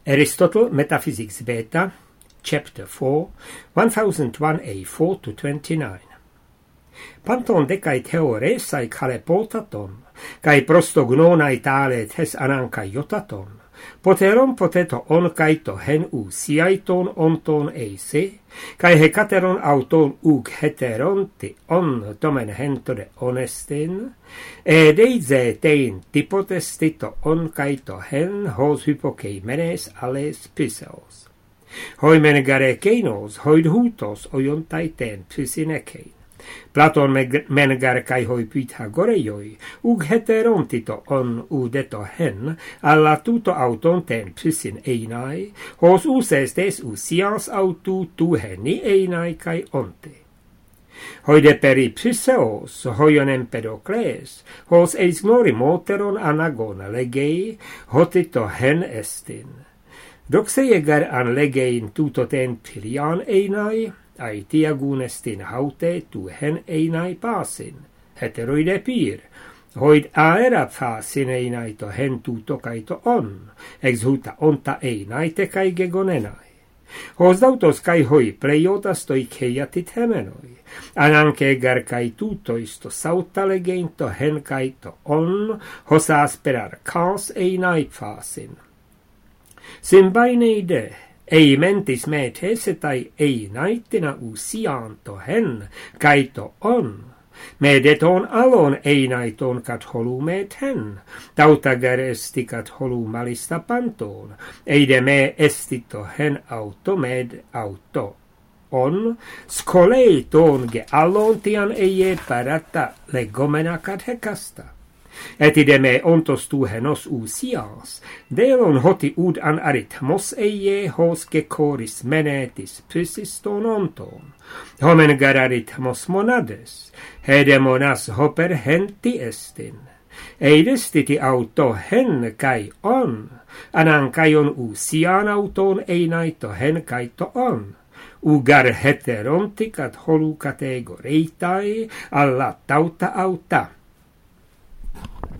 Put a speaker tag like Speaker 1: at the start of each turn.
Speaker 1: Aristotle, Metaphysics Beta, Chapter 4, 1001a4 to 29. Panton decai theoresai calepotaton, cae prostognonai tale tes ananca iotaton, poteron poteto on caito hen siaiton onton eise, cae hecateron auton heteronti on tomen hentore honestin, ed eize tein tipotestito on caito hen hos hypokeimenes ales piseos. Hoi menegarekenos, hoid hutos oiontai ten pisinekein. Platon menegar kai hoi Pythagoreioi, heterontito on deto hen, alla tuto auton ten pisin einai, hos estes sians autu tu heni einai kai onte. Hoide peri Piseos, hoion Empedocles, hos eis glori moteron anagona legei, hotito hen estin. Doxeiegar an legein tuto ten pilian einai, aetiagun estin haute tu hen einai pasin, heteroide pir, hoid aera pasin einai to hen tuto caito on, ex huta onta einai te cae gegonenai. Hos dautos cae hoi pleiotas toi ceiatit hemenoi, ananque egar cae tuto isto sauta legein to hen caito on, hos asperar cas einai pasin. Simbaine ide, ei mentis me tesetai ei naitina sianto hen, caito on. Me deton alon ei naiton cat holu me ten, tautagar esti cat holu malista panton, eide me estito hen auto med auto. On, scolei ton ge alontian eie parata legomena cat hecasta. Et ide me ontos tu henos sians, delon hoti ud an arithmos eie hos coris menetis pisiston onton, homen gar arithmos monades, hedemonas hoper henti estin, eidestiti auto hen kai on, anan caion sian auton einaito hen caito on, ugar heteronticat holu categoreitai alla tauta auta.